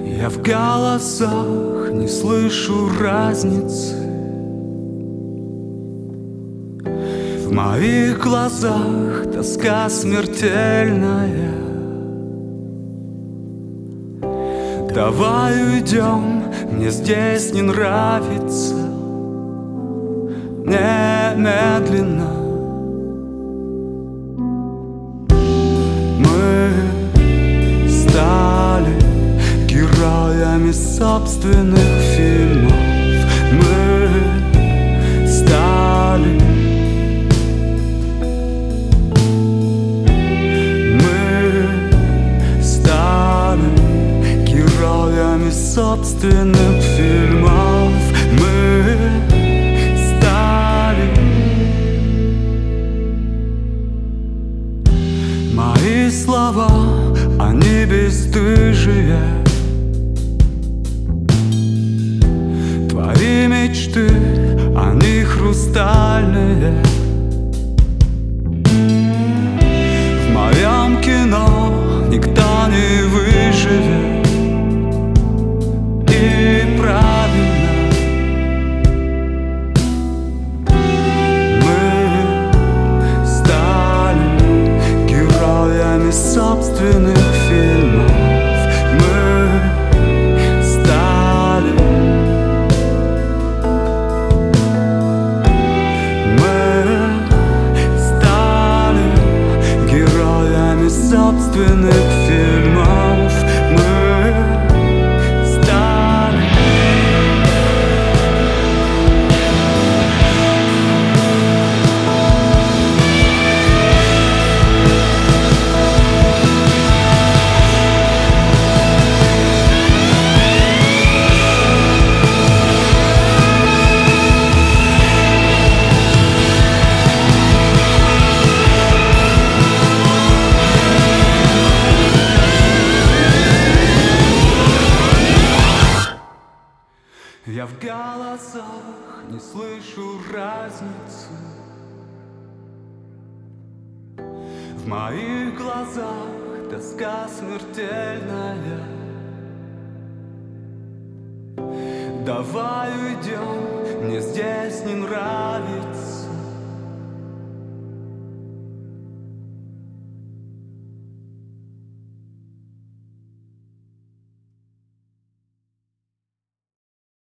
Я в голосах не слышу разницы. В моих глазах тоска смертельная. Давай уйдем, мне здесь не нравится. Немедленно мы стали героями собственных фильмов. Мы стали героями собственных фильмов. Мы стали. Мои слова, они бесстыжие. Твои мечты, они хрустальные. В моем кино никто не выживет. И правильно, мы стали героями собственных фильмов. Мы стали. Мы стали героями собственных фильмов. Я в голосах не слышу разницы. В моих глазах тоска смертельная. Давай уйдем, мне здесь не нравится.